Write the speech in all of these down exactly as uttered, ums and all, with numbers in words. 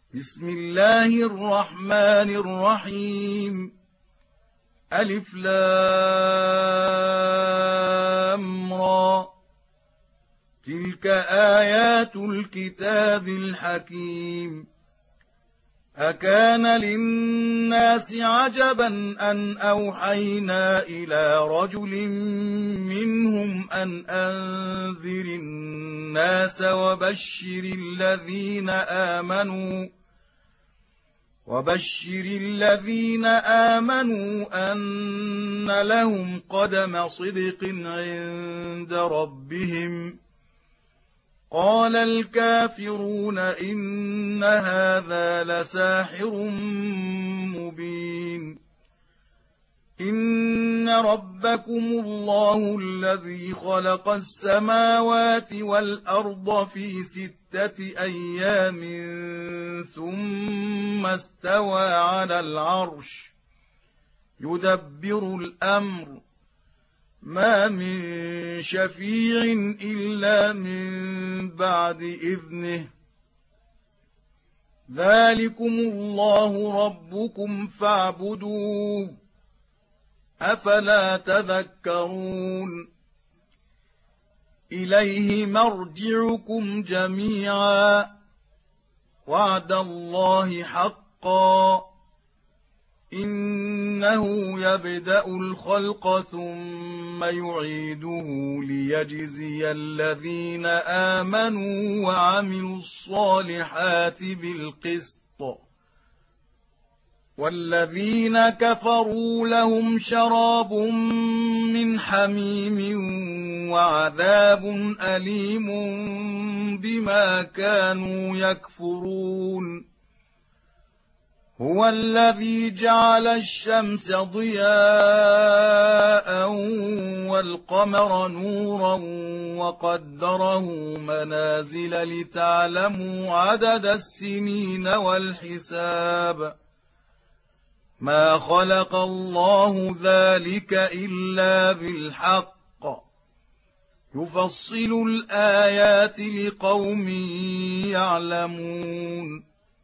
بسم الله الرحمن الرحيم ألف لام را تلك آيات الكتاب الحكيم أكان للناس عجبا أن أوحينا إلى رجل منهم أن أنذر الناس وبشر الذين آمنوا وبشر الذين آمنوا أن لهم قدم صدق عند ربهم قال الكافرون إن هذا لساحر مبين إن ربكم الله الذي خلق السماوات والأرض في ستة أيام ثم استوى على العرش يدبر الأمر ما من شفيع إلا من بعد إذنه ذلكم الله ربكم فاعبدوه أفلا تذكرون إليه مرجعكم جميعا وعد الله حقا إنه يبدأ الخلق ثم يعيده ليجزي الذين آمنوا وعملوا الصالحات بالقسط والذين كفروا لهم شراب من حميم وعذاب أليم بما كانوا يكفرون هو الذي جعل الشمس ضياء والقمر نورا وقدره منازل لتعلموا عدد السنين والحساب ما خلق الله ذلك إلا بالحق يفصل الآيات لقوم يعلمون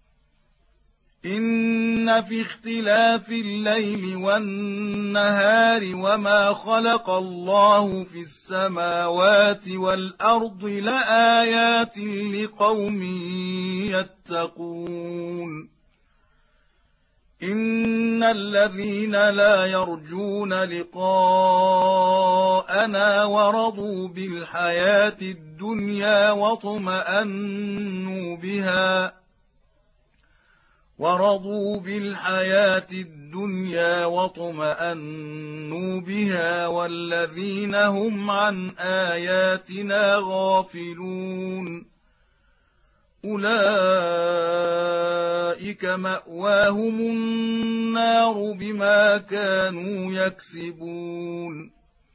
إن في اختلاف الليل والنهار وما خلق الله في السماوات والأرض لآيات لقوم يتقون إن الذين لا يرجون لقاءنا ورضوا بالحياة الدنيا واطمأنوا بها ورضوا بالحياة الدنيا واطمأنوا بها والذين هم عن آياتنا غافلون أولئك مأواهم النار بما كانوا يكسبون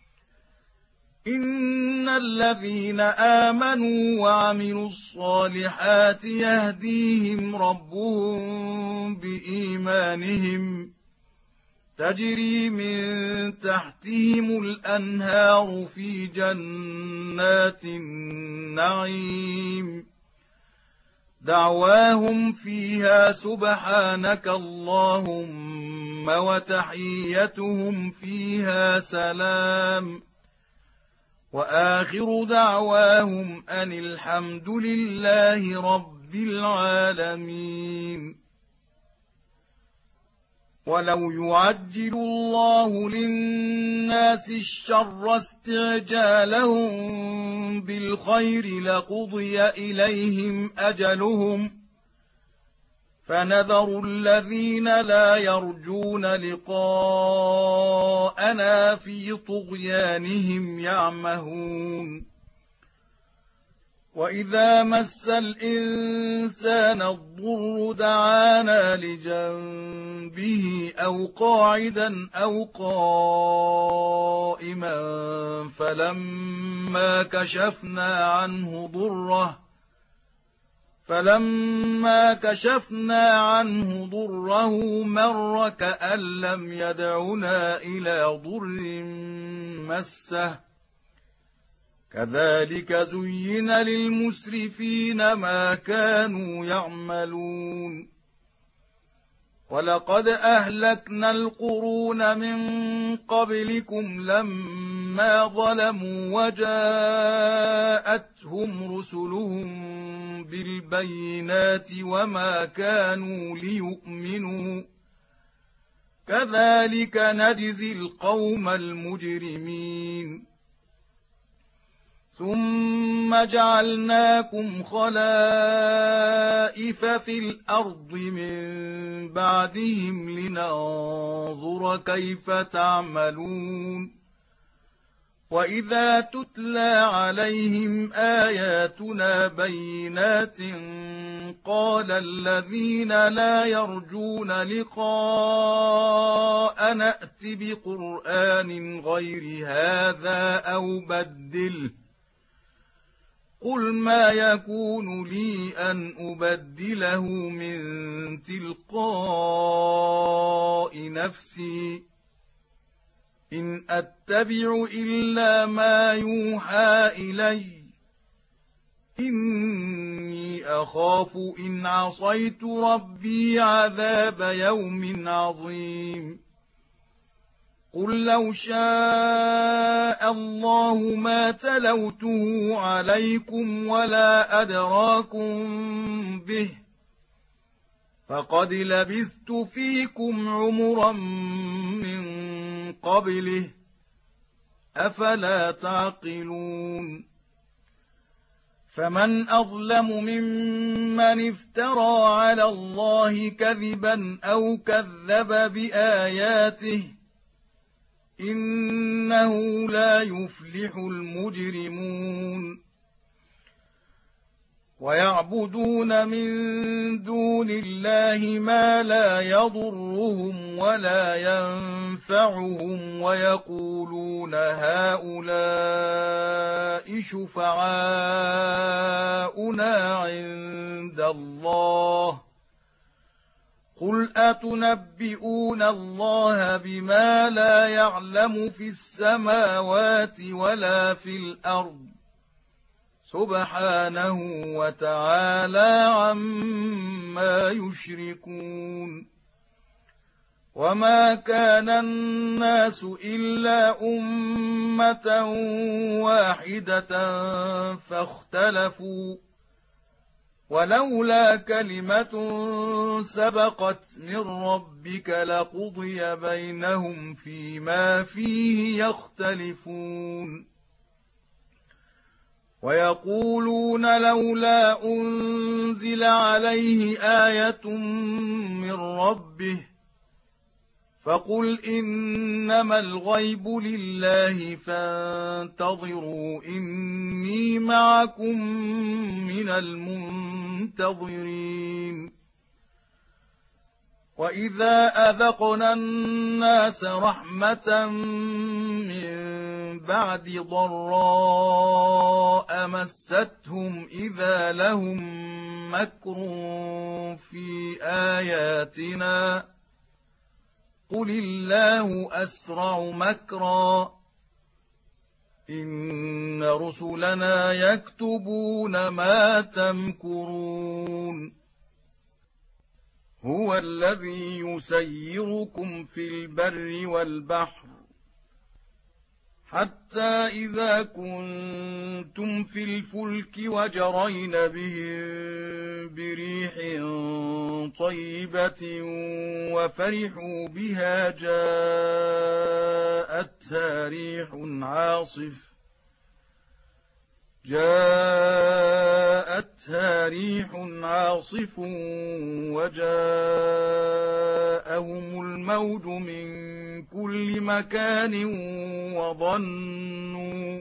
إن الذين آمنوا وعملوا الصالحات يهديهم ربهم بإيمانهم تجري من تحتهم الأنهار في جنات النعيم دعواهم فيها سبحانك اللهم وتحيتهم فيها سلام وآخر دعواهم أن الحمد لله رب العالمين ولو يعجل الله للناس الشر استعجالهم بالخير لقضي إليهم أجلهم فنذر الذين لا يرجون لقاءنا في طغيانهم يعمهون وإذا مس الإنسان الضر دعانا لجنبه أو قاعدا أو قائما فلما كشفنا عنه ضره فلما كشفنا عنه ضره مر كأن لم يدعنا إلى ضر مسه كذلك زين للمسرفين ما كانوا يعملون ولقد أهلكنا القرون من قبلكم لما ظلموا وجاءتهم رسلهم بالبينات وما كانوا ليؤمنوا كذلك نجزي القوم المجرمين ثم جعلناكم خلائف في الأرض من بعدهم لننظر كيف تعملون وإذا تتلى عليهم آياتنا بينات قال الذين لا يرجون لقاء نأت بقرآن غير هذا أو بدله قل ما يكون لي أن أبدله من تلقاء نفسي إن أتبع إلا ما يوحى إلي إني أخاف إن عصيت ربي عذاب يوم عظيم قل لو شاء الله ما تلوته عليكم ولا أدراكم به فقد لبثت فيكم عمرا من قبله أفلا تعقلون فمن أظلم ممن افترى على الله كذبا أو كذب بآياته إنه لا يفلح المجرمون ويعبدون من دون الله ما لا يضرهم ولا ينفعهم ويقولون هؤلاء شفعاؤنا عند الله قل أتنبئون الله بما لا يعلم في السماوات ولا في الأرض سبحانه وتعالى عما يشركون وما كان الناس إلا أمة واحدة فاختلفوا ولولا كلمة سبقت من ربك لقضي بينهم فيما فيه يختلفون ويقولون لولا أنزل عليه آية من ربه فقل إنما الغيب لله فانتظروا إني معكم من المنتظرين وإذا أذقنا الناس رحمة من بعد ضراء مستهم إذا لهم مكر في آياتنا قل الله أسرع مكرا إن رسلنا يكتبون ما تمكرون هو الذي يسيركم في البر والبحر حتى إذا كنتم في الفلك وجرين بهم بريح طيبة وفرحوا بها جاءتها ريح عاصف جاءتها ريح عاصف وجاءهم الموج من كل مكان وظنوا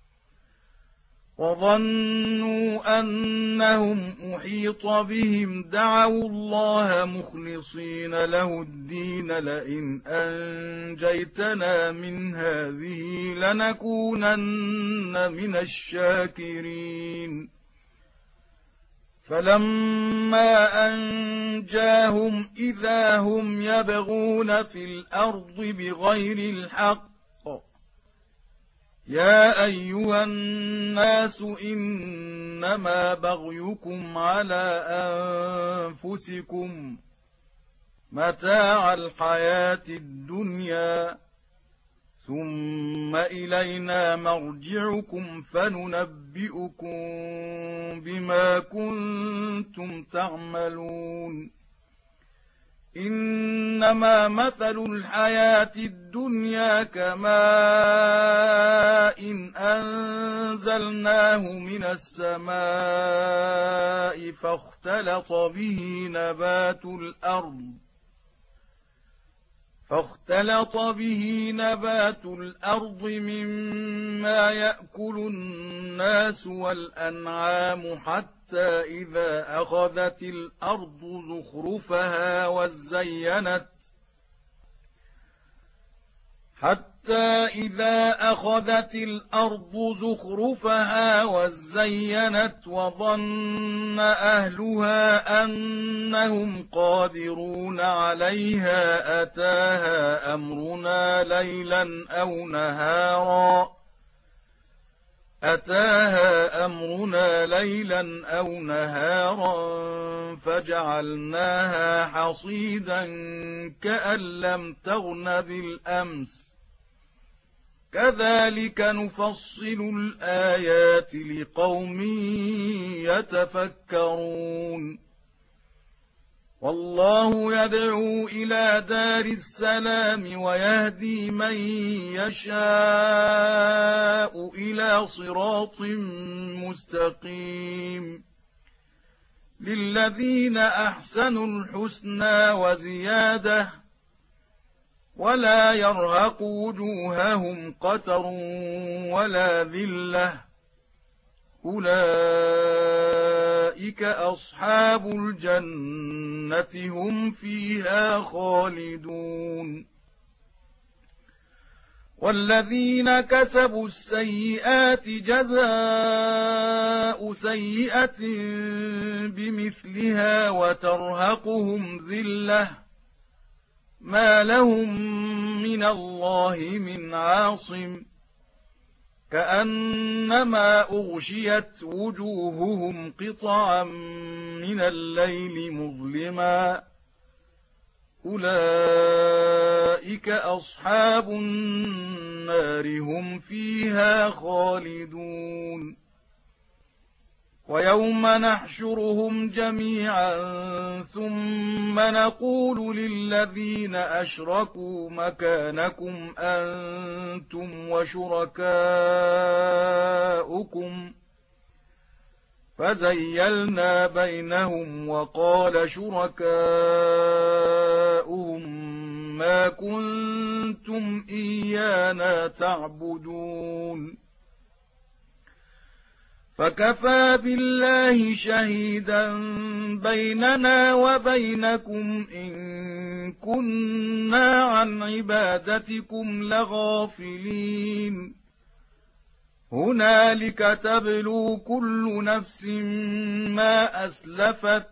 وظنوا أنهم أحيط بهم دعوا الله مخلصين له الدين لئن أنجيتنا من هذه لنكونن من الشاكرين فلما أنجاهم إذا هم يبغون في الأرض بغير الحق يا أيها الناس إنما بغيكم على أنفسكم متاع الحياة الدنيا ثم إلينا مرجعكم فننبئكم بما كنتم تعملون إنما مثل الحياة الدنيا كماء إن أنزلناه من السماء فاختلط به نبات الأرض فاختلط به نبات الأرض مما يأكل الناس والأنعام حتى إذا أخذت الأرض زخرفها وزينت حتى إذا أخذت الأرض زخرفها وزينت وظن أهلها أنهم قادرون عليها أتاها أمرنا ليلا أو نهارا أتاها أمرنا ليلا أو نهارا فجعلناها حصيدا كأن لم تغن بالأمس كذلك نفصل الآيات لقوم يتفكرون والله يدعو إلى دار السلام ويهدي من يشاء إلى صراط مستقيم للذين أحسنوا الحسنى وزيادة ولا يرهق وجوههم قتر ولا ذلة أولئك أصحاب الجنة هم فيها خالدون والذين كسبوا السيئات جزاء سيئة بمثلها وترهقهم ذلة ما لهم من الله من عاصم كأنما أغشيت وجوههم قطعا من الليل مظلما أولئك أصحاب النار هم فيها خالدون ويوم نحشرهم جميعا ثم نقول للذين أشركوا مكانكم أنتم وشركاؤكم فزيلنا بينهم وقال شركاؤهم ما كنتم إيانا تعبدون فكفى بالله شهيدا بيننا وبينكم إن كنا عن عبادتكم لغافلين هنالك تبلو كل نفس ما أسلفت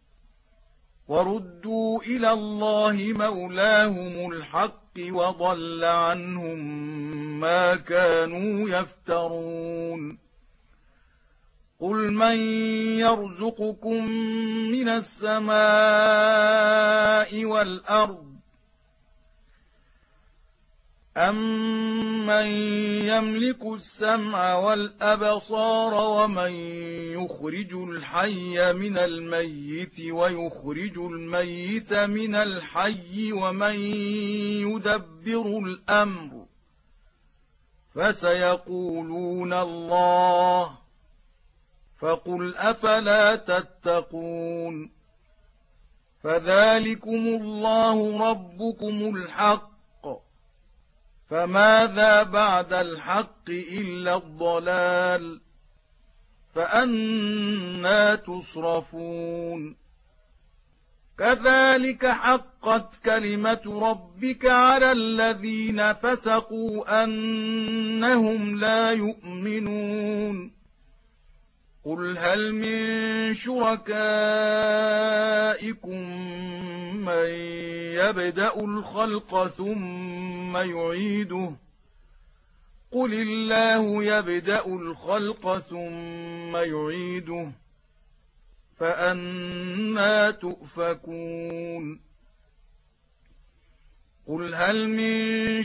وردوا إلى الله مولاهم الحق وضل عنهم ما كانوا يفترون قل من يرزقكم من السماء والأرض أَمَّن يَمْلِكُ السَّمْعَ وَالْأَبْصَارَ وَمَن يُخْرِجُ الْحَيَّ مِنَ الْمَيِّتِ وَيُخْرِجُ الْمَيِّتَ مِنَ الْحَيِّ وَمَن يُدَبِّرُ الْأَمْرَ فَسَيَقُولُونَ اللَّهُ فَقُلْ أَفَلَا تَتَّقُونَ فَذَلِكُمُ اللَّهُ رَبُّكُمُ الْحَقُّ فماذا بعد الحق إلا الضلال فأنى تصرفون كذلك حقت كلمة ربك على الذين فسقوا أنهم لا يؤمنون قل هل من شركائكم من يبدأ الخلق ثم يعيده قل الله يبدأ الخلق ثم يعيده فأنى تؤفكون قل هل من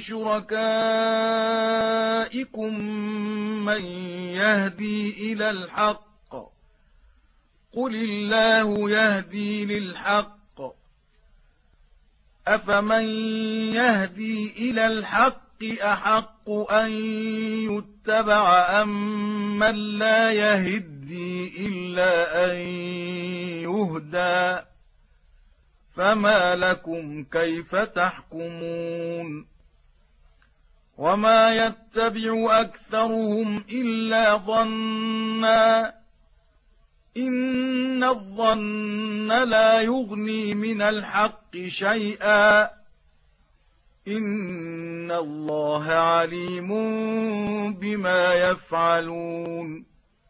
شركائكم من يهدي إلى الحق قل الله يهدي للحق أفمن يهدي إلى الحق أحق أن يتبع أم من لا يهدي إلا أن يهدى فما لكم كيف تحكمون وما يتبع أكثرهم إلا ظنا إن الظن لا يغني من الحق شيئا إن الله عليم بما يفعلون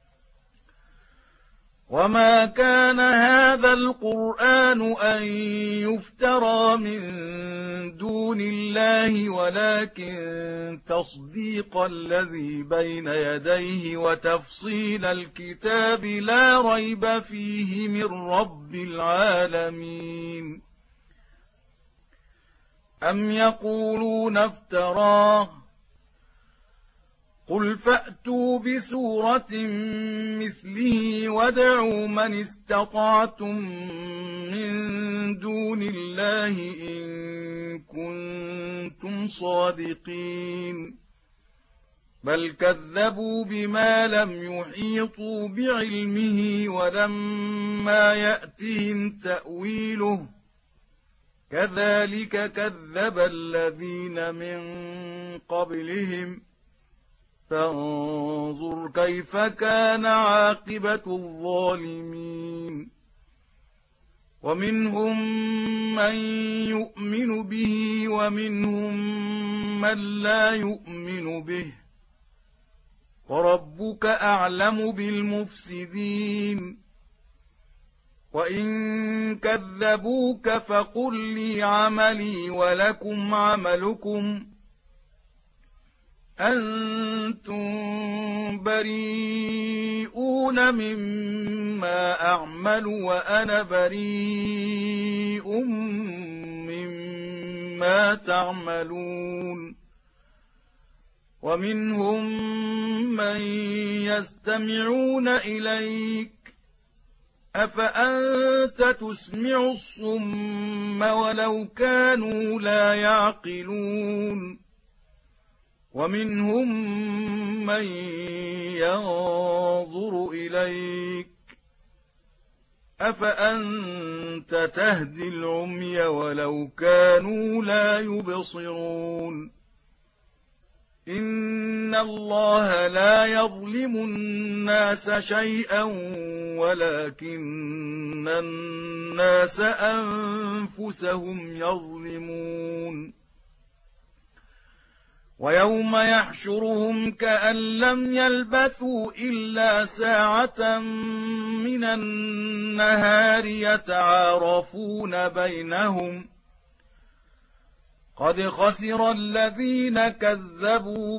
وما كان هذا القرآن أن يفترى من دون الله ولكن تصديق الذي بين يديه وتفصيل الكتاب لا ريب فيه من رب العالمين أم يقولون افتراه قل فأتوا بسورة مثله وادعوا من استطعتم من دون الله إن كنتم صادقين بل كذبوا بما لم يحيطوا بعلمه ولما يأتهم تأويله كذلك كذب الذين من قبلهم فانظر كيف كان عاقبة الظالمين ومنهم من يؤمن به ومنهم من لا يؤمن به وربك أعلم بالمفسدين وإن كذبوك فقل لي عملي ولكم عملكم أنتم بريئون مما أعمل وأنا بريء مما تعملون ومنهم من يستمعون إليك أفأنت تسمع الصم ولو كانوا لا يعقلون ومنهم من ينظر إليك أفأنت تهدي العمي ولو كانوا لا يبصرون إن الله لا يظلم الناس شيئا ولكن الناس أنفسهم يظلمون ويوم يحشرهم كأن لم يلبثوا إلا ساعة من النهار يتعارفون بينهم قد خسر الذين كذبوا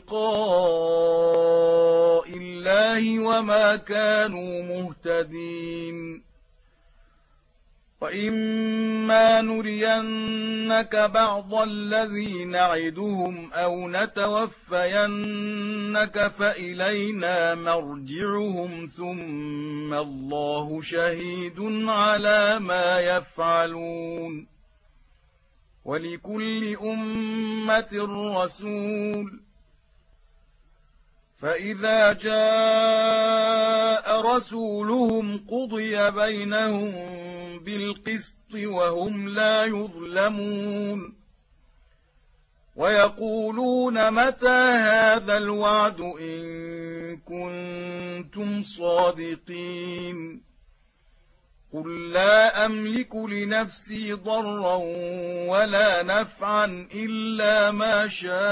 بلقاء الله وما كانوا مهتدين وإما نرينك بعض الذي نعدهم أو نتوفينك فإلينا مرجعهم ثم الله شهيد على ما يفعلون ولكل أمة رسول فإذا جاء رسولهم قضي بينهم بالقسط وهم لا يظلمون ويقولون متى هذا الوعد إن كنتم صادقين قل لا أملك لنفسي ضرا ولا نفعا إلا ما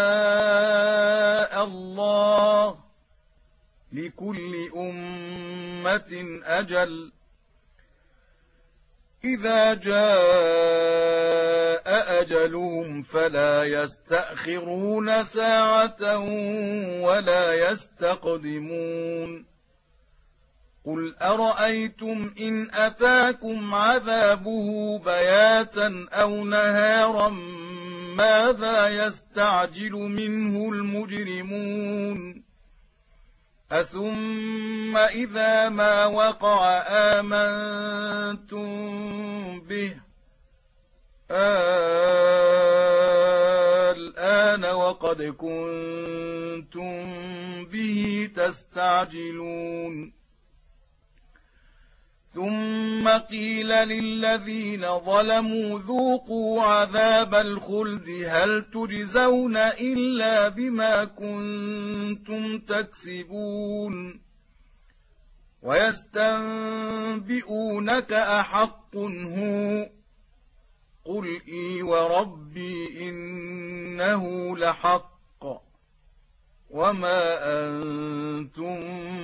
شاء الله لكل أمة أجل إذا جاء أجلهم فلا يستأخرون ساعة ولا يستقدمون قل أرأيتم إن أتاكم عذابه بياتا أو نهارا ماذا يستعجل منه المجرمون أثم إذا ما وقع آمنتم به الآن وقد كنتم به تستعجلون ثم قيل للذين ظلموا ذوقوا عذاب الخلد هل تجزون إلا بما كنتم تكسبون ويستنبئونك أحق هو قل إي وربي إنه لحق وما أنتم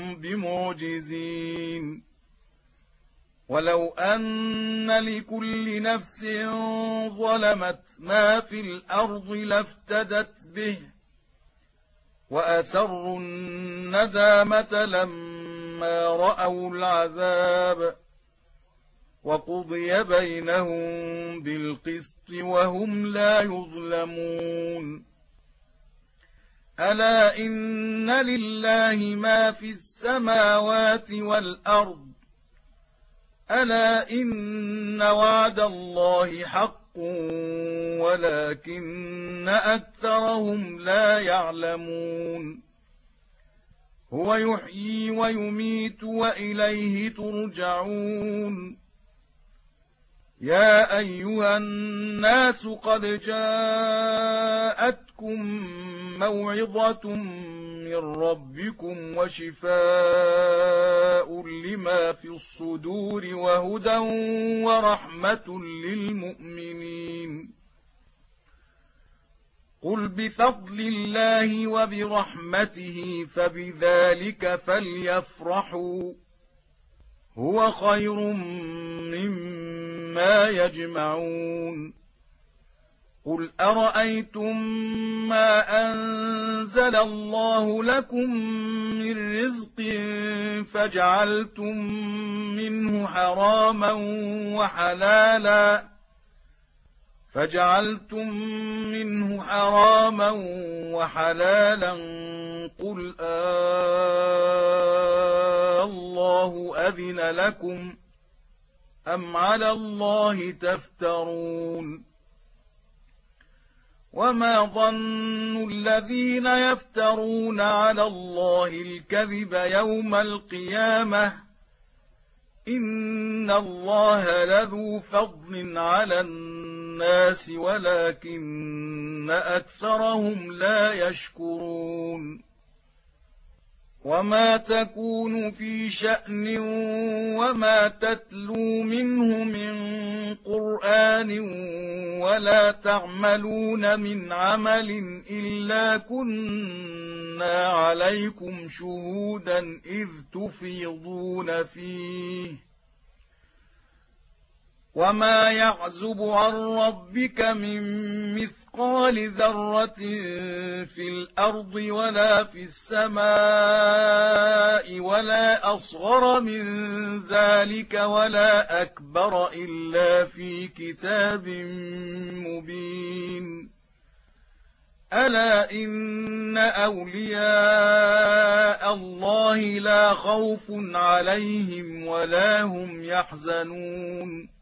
بمعجزين ولو أن لكل نفس ظلمت ما في الأرض لافتدت به وأسروا الندامة لما رأوا العذاب وقضي بينهم بالقسط وهم لا يظلمون ألا إن لله ما في السماوات والأرض ألا إن وعد الله حق ولكن أكثرهم لا يعلمون هو يحيي ويميت وإليه ترجعون يا أيها الناس قد جاءتكم موعظة من ربكم وشفاء لما في الصدور وهدى ورحمة للمؤمنين قل بفضل الله وبرحمته فبذلك فليفرحوا هو خير مما يجمعون قل أرأيتم ما أنزل الله لكم من رزق فجعلتم منه حراما وحلالا فجعلتم منه حراما وحلالا قل آه الله أذن لكم أم على الله تفترون وما ظن الذين يفترون على الله الكذب يوم القيامة إن الله لذو فضل على الناس ولكن أكثرهم لا يشكرون وما تكون في شأن وما تتلو منه من قرآن ولا تعملون من عمل إلا كنا عليكم شهودا إذ تفيضون فيه وما يعزب عن ربك من مثقال ذرة في الأرض ولا في السماء ولا أصغر من ذلك ولا أكبر إلا في كتاب مبين ألا إن أولياء الله لا خوف عليهم ولا هم يحزنون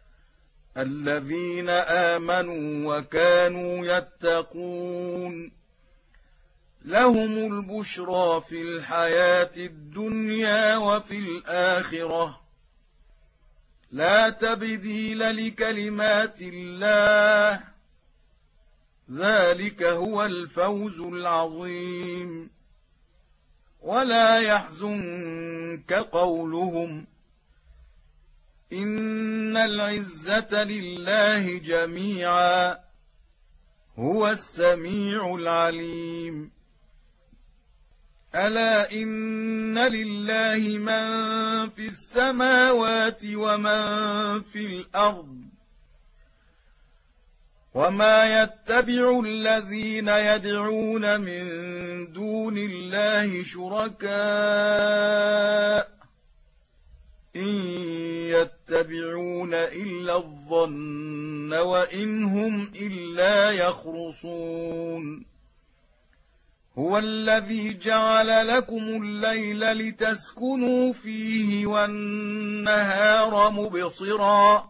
الذين آمنوا وكانوا يتقون لهم البشرى في الحياة الدنيا وفي الآخرة لا تبديل لكلمات الله ذلك هو الفوز العظيم ولا يحزنك قولهم إن العزة لله جميعا هو السميع العليم ألا إن لله من في السماوات ومن في الأرض وما يتبع الذين يدعون من دون الله شركاء إن يتبعون إلا الظن وإن هم إلا يخرصون هو الذي جعل لكم الليل لتسكنوا فيه والنهار مبصرا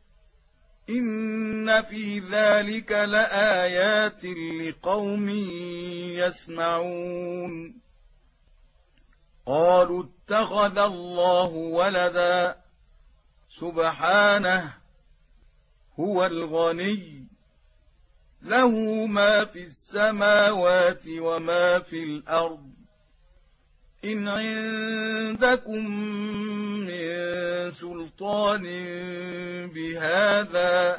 إن في ذلك لآيات لقوم يسمعون قالوا اتخذ الله ولدا سبحانه هو الغني له ما في السماوات وما في الأرض إن عندكم من سلطان بهذا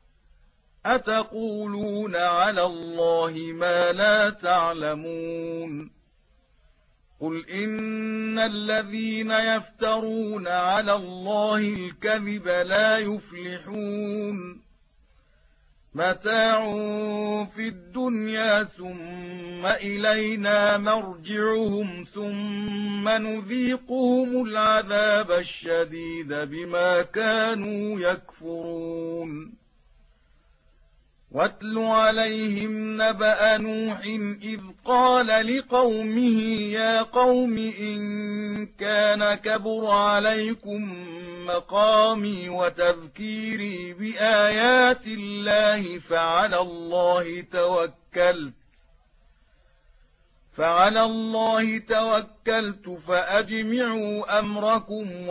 أتقولون على الله ما لا تعلمون قل إن الذين يفترون على الله الكذب لا يفلحون متاع في الدنيا ثم إلينا مرجعهم ثم نذيقهم العذاب الشديد بما كانوا يكفرون واتل عليهم نبأ نوح إذ قال لقومه يا قوم إن كان كبر عليكم مقامي وتذكيري بآيات الله فعلى الله توكلت فعلى الله توكلت فأجمعوا أمركم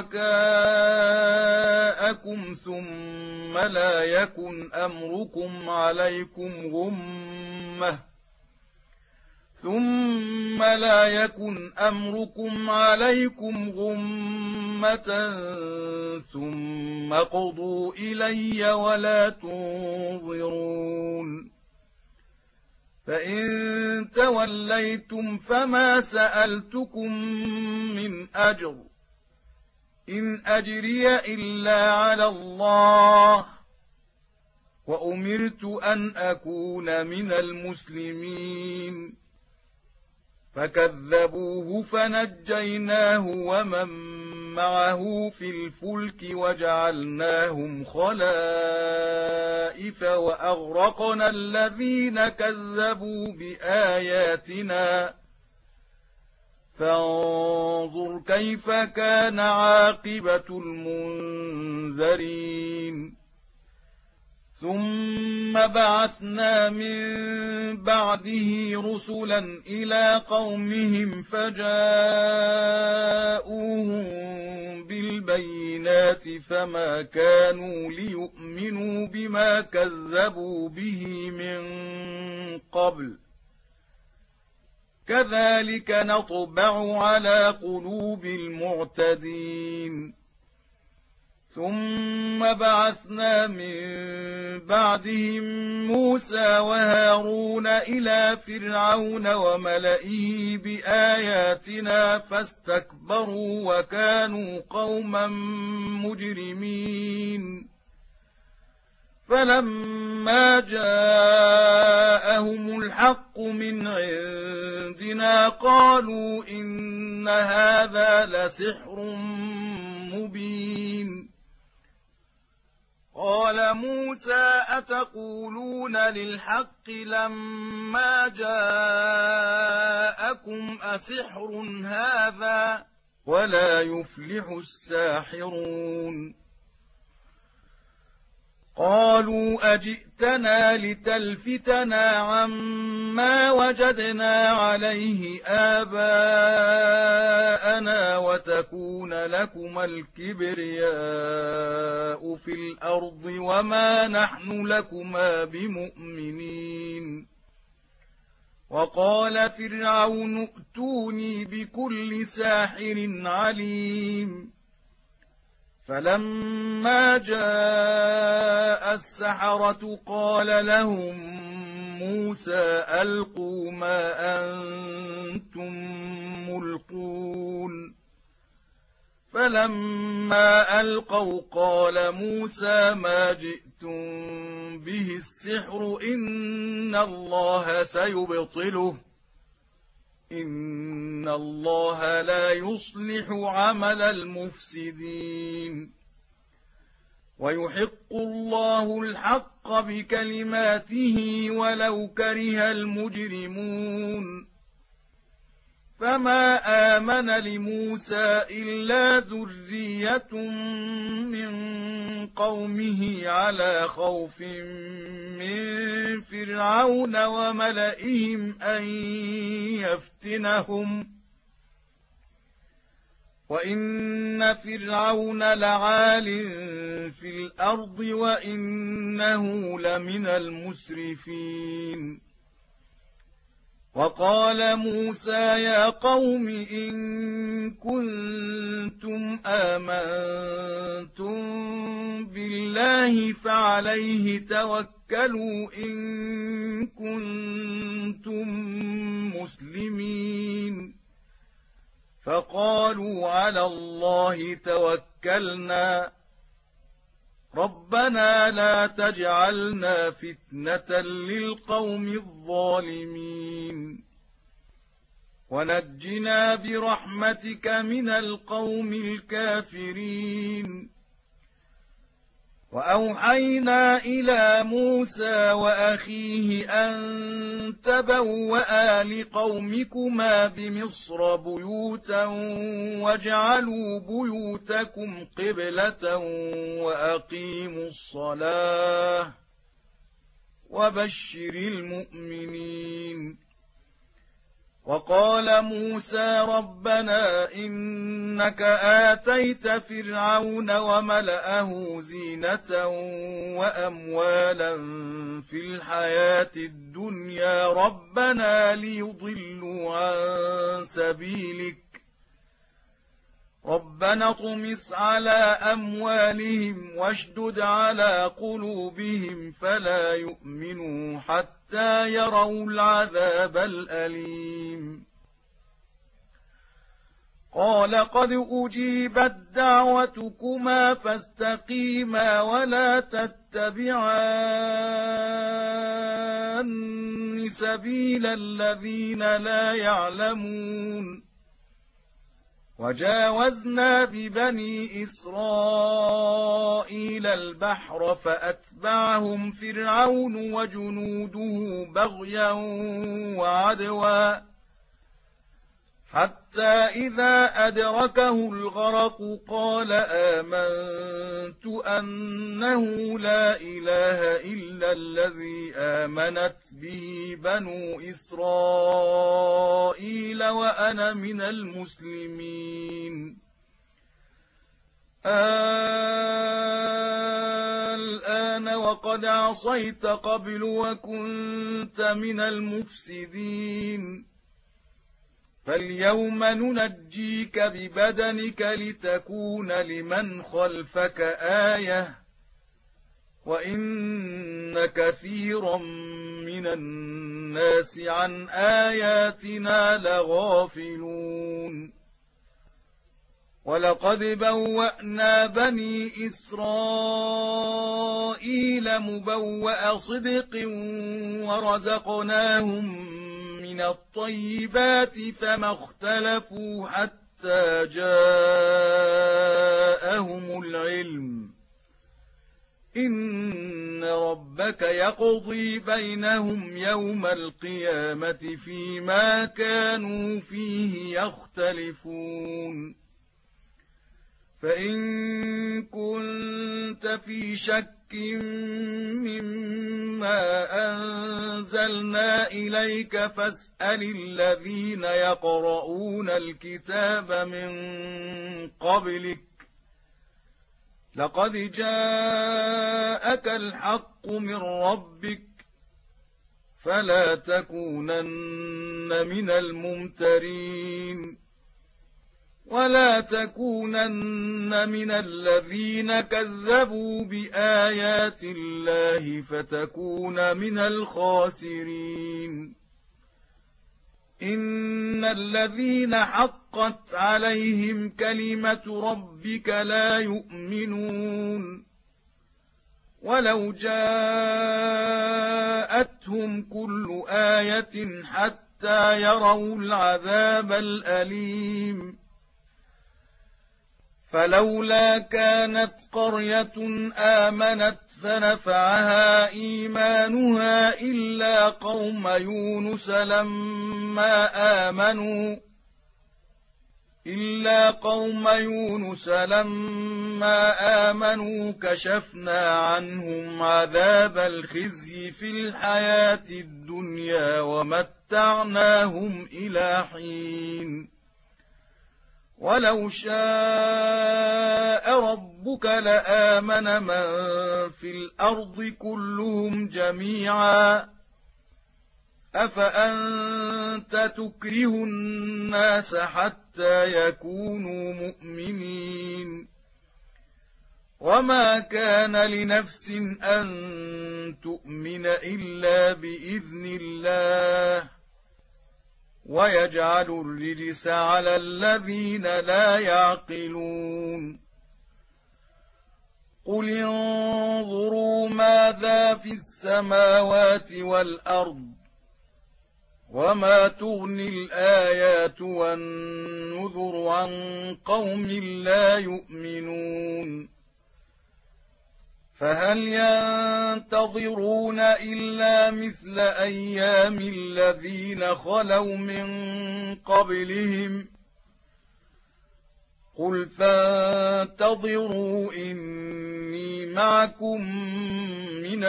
وشركاءكم ثم لا يكن أمركم عليكم غمة ثم لا يكن أمركم عليكم غمة ثم قضوا إلي ولا تنظرون فإن توليتم فما سألتكم من أجر إن أجري إلا على الله وأمرت أن أكون من المسلمين فكذبوه فنجيناه ومن معه في الفلك وجعلناهم خلائف وأغرقنا الذين كذبوا بآياتنا فانظر كيف كان عاقبة المنذرين ثم بعثنا من بعده رسلا إلى قومهم فجاءوهم بالبينات فما كانوا ليؤمنوا بما كذبوا به من قبل كذلك نطبع على قلوب المعتدين ثم بعثنا من بعدهم موسى وهارون إلى فرعون وملئه بآياتنا فاستكبروا وكانوا قوما مجرمين فلما جاءهم الحق من عندنا قالوا إن هذا لسحر مبين قال موسى أتقولون للحق لما جاءكم أسحر هذا ولا يفلح الساحرون قالوا أجئتنا لتلفتنا عما وجدنا عليه آباءنا وتكون لكما الكبرياء في الأرض وما نحن لكما بمؤمنين وقال فرعون ائتوني بكل ساحر عليم فلما جاء السحرة قال لهم موسى ألقوا ما أنتم ملقون فلما ألقوا قال موسى ما جئتم به السحر إن الله سيبطله إن الله لا يصلح عمل المفسدين ويحق الله الحق بكلماته ولو كره المجرمون فما آمن لموسى إلا ذرية من قومه على خوف من فرعون وملئهم أن يفتنهم وإن فرعون لعال في الأرض وإنه لمن المسرفين وقال موسى يا قوم إن كنتم آمنتم بالله فعليه توكلوا إن كنتم مسلمين فقالوا على الله توكلنا ربنا لا تجعلنا فتنة للقوم الظالمين ونجنا برحمتك من القوم الكافرين وأوحينا إلى موسى وأخيه أن تبوأ لقومكما بمصر بيوتا واجعلوا بيوتكم قبلة وأقيموا الصلاة وبشر المؤمنين وقال موسى ربنا إنك آتيت فرعون وملأه زينة وأموالا في الحياة الدنيا ربنا ليضلوا عن سبيلك ربنا اطمس على أموالهم واشدد على قلوبهم فلا يؤمنوا حتى يروا العذاب الأليم قال قد أجيبت دعوتكما فاستقيما ولا تتبعان سبيل الذين لا يعلمون وجاوزنا ببني إسرائيل البحر فأتبعهم فرعون وجنوده بغيا وعدوا حتى إذا أدركه الغرق قال آمنت أنه لا إله إلا الذي آمنت به بنو إسرائيل وأنا من المسلمين الآن وقد عصيت قبل وكنت من المفسدين فاليوم ننجيك ببدنك لتكون لمن خلفك آية وإن كثيرا من الناس عن آياتنا لغافلون ولقد بوأنا بني إسرائيل مبوأ صدق ورزقناهم من الطيبات فما اختلفوا حتى جاءهم العلم إن ربك يقضي بينهم يوم القيامة فيما كانوا فيه يختلفون فإن كنت في شك مما أنزلنا إليك فاسأل الذين يقرؤون الكتاب من قبلك لقد جاءك الحق من ربك فلا تكونن من الممترين ولا تكونن من الذين كذبوا بآيات الله فتكون من الخاسرين إن الذين حق حقت عليهم كلمة ربك لا يؤمنون ولو جاءتهم كل آية حتى يروا العذاب الأليم فلولا كانت قرية آمنت فنفعها إيمانها إلا قوم يونس لما آمنوا إلا قوم يونس لما آمنوا كشفنا عنهم عذاب الخزي في الحياة الدنيا ومتعناهم إلى حين ولو شاء ربك لآمن من في الأرض كلهم جميعا أفأنت تكره الناس حتى يكونوا مؤمنين وما كان لنفس أن تؤمن إلا بإذن الله ويجعل الرجس على الذين لا يعقلون قل انظروا ماذا في السماوات والأرض وما تغني الآيات والنذر عن قوم لا يؤمنون فهل ينتظرون إلا مثل أيام الذين خلوا من قبلهم قل فانتظروا إني معكم من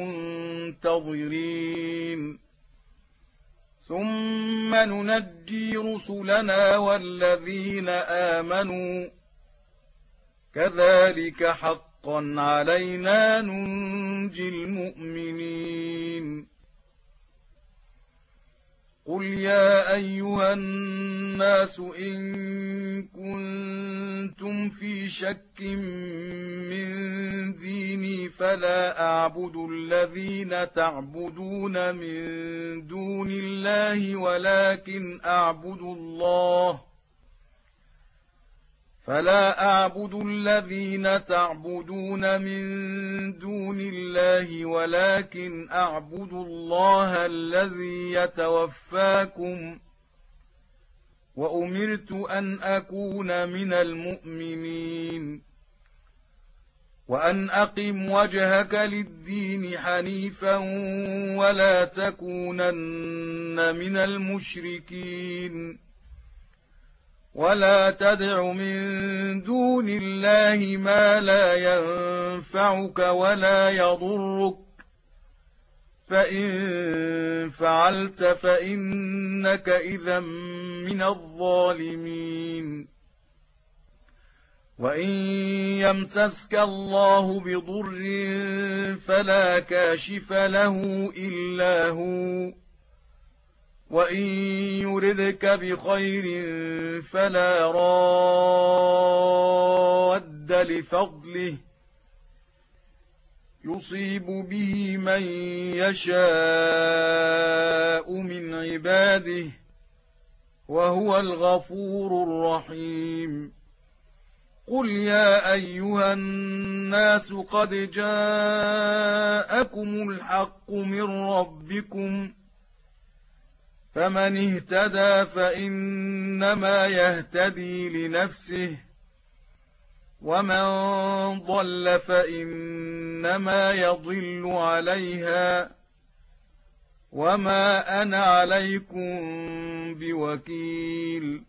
المنتظرين ثم ننجي رسلنا والذين آمنوا كذلك حقا علينا ننجي المؤمنين قل يا أيها الناس إن كنتم في شك من ديني فلا أعبد الذين تعبدون من دون الله ولكن أعبد الله فلا أعبد الذين تعبدون من دون الله ولكن أعبد الله الذي يتوفاكم وأمرت أن أكون من المؤمنين وأن أقم وجهك للدين حنيفا ولا تكونن من المشركين ولا تدع من دون الله ما لا ينفعك ولا يضرك فإن فعلت فإنك إذا من الظالمين وإن يمسسك الله بضر فلا كاشف له إلا هو وإن يردك بخير فلا راد لفضله يصيب به من يشاء من عباده وهو الغفور الرحيم قل يا أيها الناس قد جاءكم الحق من ربكم فمن اهتدى فإنما يهتدي لنفسه ومن ضل فإنما يضل عليها وما أنا عليكم بوكيل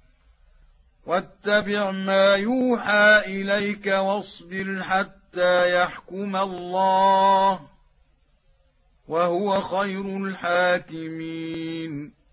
واتبع ما يوحى إليك واصبر حتى يحكم الله وهو خير الحاكمين